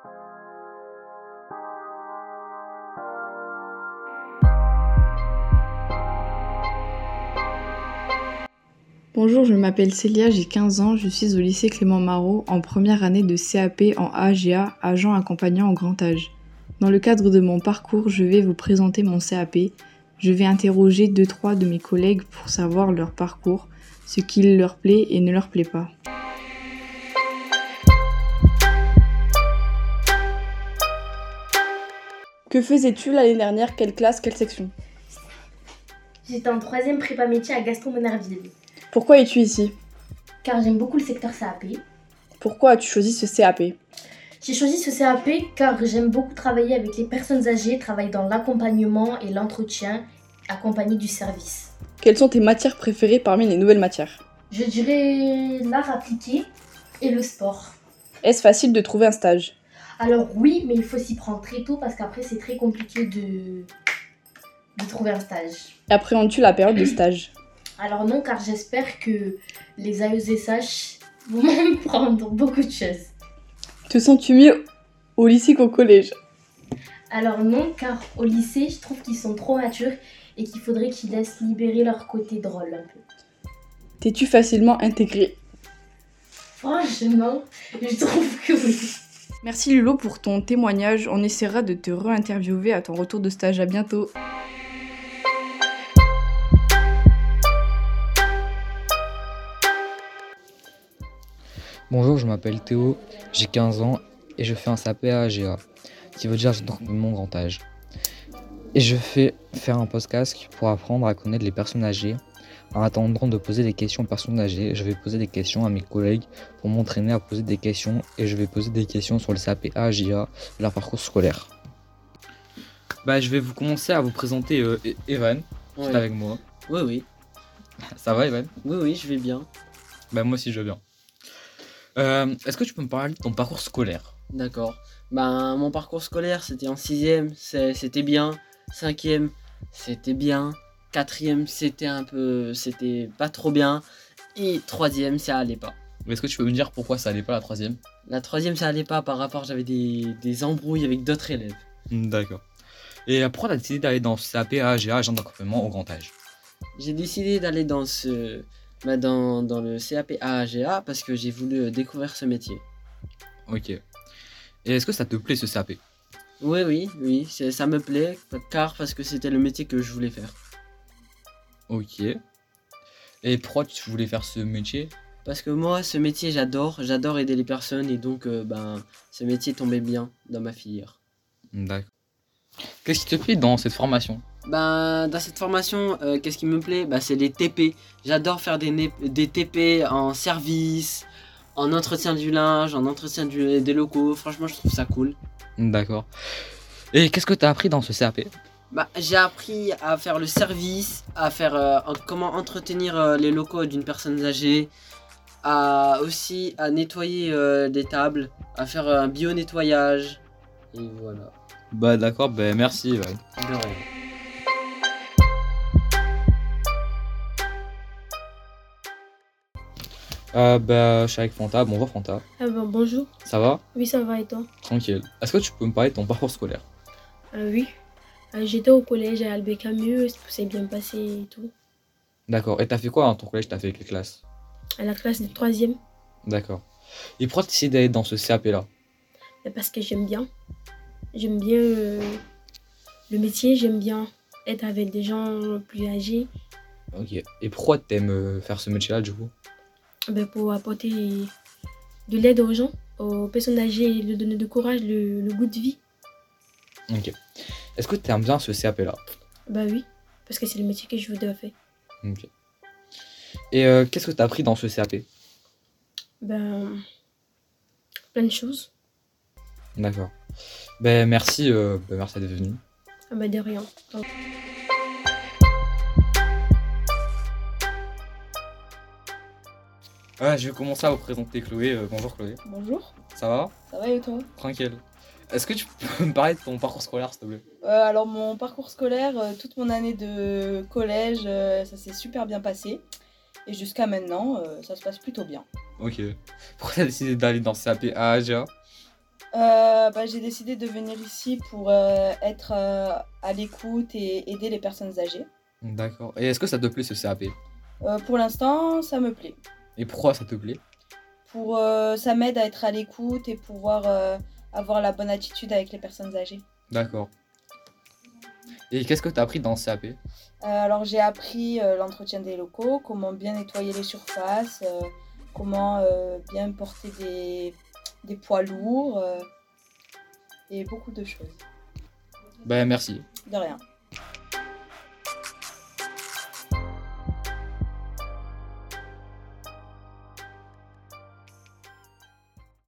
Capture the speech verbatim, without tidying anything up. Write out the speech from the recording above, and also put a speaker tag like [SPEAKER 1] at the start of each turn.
[SPEAKER 1] Bonjour, je m'appelle Célia, j'ai quinze ans, je suis au lycée Clément Marot en première année de C A P en A G A, agent accompagnant au grand âge. Dans le cadre de mon parcours, je vais vous présenter mon C A P. Je vais interroger deux trois de mes collègues pour savoir leur parcours, ce qui leur plaît et ne leur plaît pas. Que faisais-tu l'année dernière? Quelle classe? Quelle section?
[SPEAKER 2] J'étais en troisième prépa métier à Gaston-Monnerville.
[SPEAKER 1] Pourquoi es-tu ici?
[SPEAKER 2] Car j'aime beaucoup le secteur C A P.
[SPEAKER 1] Pourquoi as-tu choisi ce C A P?
[SPEAKER 2] J'ai choisi ce C A P car j'aime beaucoup travailler avec les personnes âgées, travailler dans l'accompagnement et l'entretien, accompagné du service.
[SPEAKER 1] Quelles sont tes matières préférées parmi les nouvelles matières?
[SPEAKER 2] Je dirais l'art appliqué et le sport.
[SPEAKER 1] Est-ce facile de trouver un stage?
[SPEAKER 2] Alors oui, mais il faut s'y prendre très tôt parce qu'après c'est très compliqué de, de trouver un stage.
[SPEAKER 1] Appréhendes-tu la période de stage?
[SPEAKER 2] Alors non, car j'espère que les A E S H vont même prendre beaucoup de choses.
[SPEAKER 1] Te sens-tu mieux au lycée qu'au collège?
[SPEAKER 2] Alors non, car au lycée, je trouve qu'ils sont trop matures et qu'il faudrait qu'ils laissent libérer leur côté drôle un peu.
[SPEAKER 1] T'es-tu facilement intégré?
[SPEAKER 2] Franchement, je trouve que oui.
[SPEAKER 1] Merci Lulo pour ton témoignage. On essaiera de te re-interviewer à ton retour de stage. À bientôt.
[SPEAKER 3] Bonjour, je m'appelle Théo, j'ai quinze ans et je fais un C A P à A G A, qui veut dire mon grand âge. Et je fais faire un podcast pour apprendre à connaître les personnes âgées. En attendant de poser des questions aux personnes âgées, je vais poser des questions à mes collègues pour m'entraîner à poser des questions et je vais poser des questions sur le C A P A G A et leur parcours scolaire. Bah, je vais vous commencer à vous présenter euh, Evan, qui
[SPEAKER 4] Ouais.
[SPEAKER 3] est avec moi.
[SPEAKER 4] Oui, oui.
[SPEAKER 3] Ça va Evan?
[SPEAKER 4] Oui, oui, je vais bien.
[SPEAKER 3] Bah, moi aussi je vais bien. Euh, est-ce que tu peux me parler de ton parcours scolaire?
[SPEAKER 4] D'accord. Ben, mon parcours scolaire, c'était en sixième, c'est- c'était bien. Cinquième, c'était bien. Quatrième, c'était un peu... C'était pas trop bien. Et troisième, ça allait pas.
[SPEAKER 3] Est-ce que tu peux me dire pourquoi ça allait pas la troisième?
[SPEAKER 4] La troisième, ça allait pas par rapport, j'avais des, des embrouilles avec d'autres élèves.
[SPEAKER 3] D'accord. Et pourquoi tu as décidé d'aller dans ce C A P A A G A, agent d'accompagnement au grand âge?
[SPEAKER 4] J'ai décidé d'aller dans ce... ben, dans, dans le C A P A A G A parce que j'ai voulu euh, découvrir ce métier.
[SPEAKER 3] Ok. Et est-ce que ça te plaît ce C A P?
[SPEAKER 4] Oui, oui, oui, c'est- ça me plaît, car parce que c'était le métier que je voulais faire.
[SPEAKER 3] Ok. Et pourquoi tu voulais faire ce métier?
[SPEAKER 4] Parce que moi, ce métier, j'adore, j'adore aider les personnes et donc, euh, ben, ce métier tombait bien dans ma filière.
[SPEAKER 3] D'accord. Qu'est-ce qui te plaît dans cette formation?
[SPEAKER 4] Ben, dans cette formation, euh, qu'est-ce qui me plaît? Ben, c'est les T P. J'adore faire des, né- des T P en service, en entretien du linge, en entretien du- des locaux. Franchement, je trouve ça cool.
[SPEAKER 3] D'accord. Et qu'est-ce que tu as appris dans ce C A P?
[SPEAKER 4] Bah, j'ai appris à faire le service, à faire euh, en- comment entretenir euh, les locaux d'une personne âgée, à aussi à nettoyer euh, des tables, à faire euh, un bio-nettoyage. Et voilà.
[SPEAKER 3] Bah d'accord, bah merci Evan.
[SPEAKER 4] De rien.
[SPEAKER 3] Euh, bah je suis avec Fanta, bonjour Fanta.
[SPEAKER 2] Ah ben, bonjour.
[SPEAKER 3] Ça va?
[SPEAKER 2] Oui, ça va et toi?
[SPEAKER 3] Tranquille. Est-ce que tu peux me parler de ton parcours scolaire?
[SPEAKER 2] Euh, oui. Euh, j'étais au collège à Albert Camus, tout s'est bien passé et tout.
[SPEAKER 3] D'accord. Et t'as fait quoi dans ton collège? T'as fait quelle classe?
[SPEAKER 2] À la classe de troisième,
[SPEAKER 3] D'accord. Et pourquoi tu décides d'aller dans ce C A P là?
[SPEAKER 2] parce que j'aime bien. J'aime bien euh, le métier, j'aime bien être avec des gens plus âgés
[SPEAKER 3] Ok. Et pourquoi t'aimes euh, faire ce métier là du coup?
[SPEAKER 2] ben, pour apporter de l'aide aux gens, aux personnes âgées, et leur donner du courage, le, le goût de vie.
[SPEAKER 3] Ok. Est-ce que t'aimes bien ce C A P là?
[SPEAKER 2] Bah oui, parce que c'est le métier que je voudrais faire.
[SPEAKER 3] Ok. Et euh, qu'est-ce que t'as appris dans ce C A P?
[SPEAKER 2] Ben, plein de choses.
[SPEAKER 3] D'accord. Ben merci, euh, ben, merci d'être venu.
[SPEAKER 2] Ah bah de rien.
[SPEAKER 3] Ouais, je vais commencer à vous présenter Chloé. Euh, bonjour Chloé.
[SPEAKER 5] Bonjour,
[SPEAKER 3] Ça va?
[SPEAKER 5] ça va et toi?
[SPEAKER 3] Tranquille. Est-ce que tu peux me parler de ton parcours scolaire s'il te plaît?
[SPEAKER 5] Euh, Alors mon parcours scolaire, euh, toute mon année de collège, euh, ça s'est super bien passé. Et jusqu'à maintenant, euh, ça se passe plutôt bien.
[SPEAKER 3] Ok. Pourquoi t'as décidé d'aller dans C A P à A G A?
[SPEAKER 5] Euh, bah, j'ai décidé de venir ici pour euh, être euh, à l'écoute et aider les personnes âgées.
[SPEAKER 3] D'accord. Et est-ce que ça te plaît ce C A P?
[SPEAKER 5] Euh, pour l'instant, ça me plaît.
[SPEAKER 3] Et pourquoi ça te plaît?
[SPEAKER 5] Pour, euh, ça m'aide à être à l'écoute et pouvoir euh, avoir la bonne attitude avec les personnes âgées.
[SPEAKER 3] D'accord. Et qu'est-ce que tu as appris dans ce C A P?
[SPEAKER 5] Euh, alors j'ai appris euh, l'entretien des locaux, comment bien nettoyer les surfaces, euh, comment euh, bien porter des, des poids lourds euh, et beaucoup de choses.
[SPEAKER 3] Ben merci.
[SPEAKER 5] De rien.